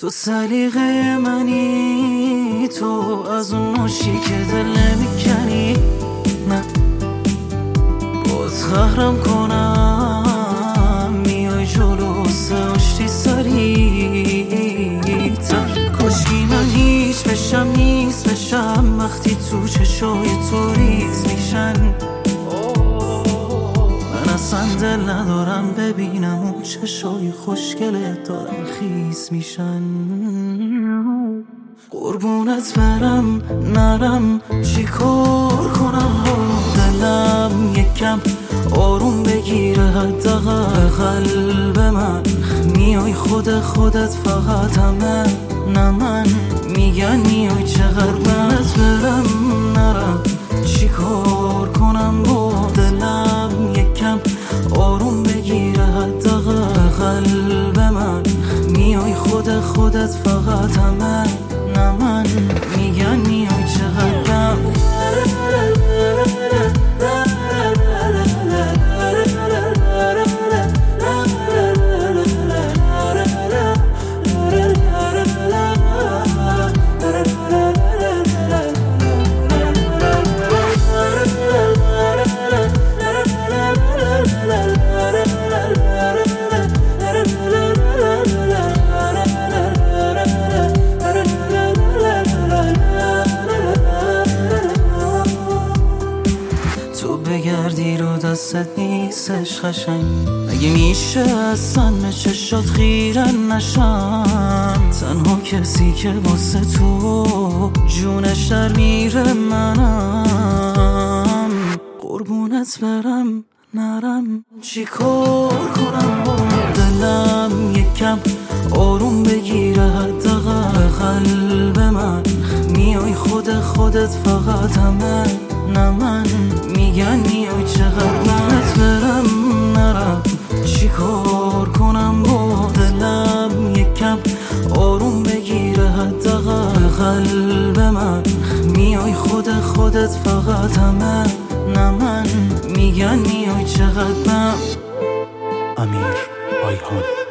تو سلیقه منی، تو از اون نوشی که دل نمیکنی. نه باز قهرم کنم، میای جلو ساشتی سریعتر. کاشکی من هیچ بشم نیست بشم وقتی تو چشای تو ریز میشن. من اصلا دل ندارم ببینم اون چشای خوشگلت دارم خیس میشن. قربونت برم نرم چی کار کنم با دلم، یکم آروم بگیره حداقل قلب من. میای خودت فقط همه نه من، میگن میای چقدر. قربونت برم نرم چی کار کنم با دلم، یکم آروم بگیره حداقل قلب من. میای خودت فقط همه نه من، میگن میای چقدرم. بگردی رو دستت نیستش قشنگ، اگه میشه اصلا به چشات خیره نشم. تنها کسی که واسه تو جونش در میره منم. قربونت برم نرم چی کار کنم با دلم، یکم آروم بگیره حداقل قلب من. میای خودت فقط همه نه من، میگن میای چقدر. قربونت برم نرم چی کار کنم با دلم، یکم آروم بگیره حداقل قلب من. میای خودت فقط همه نه من، میگن میای چقدر. امیر آیهان.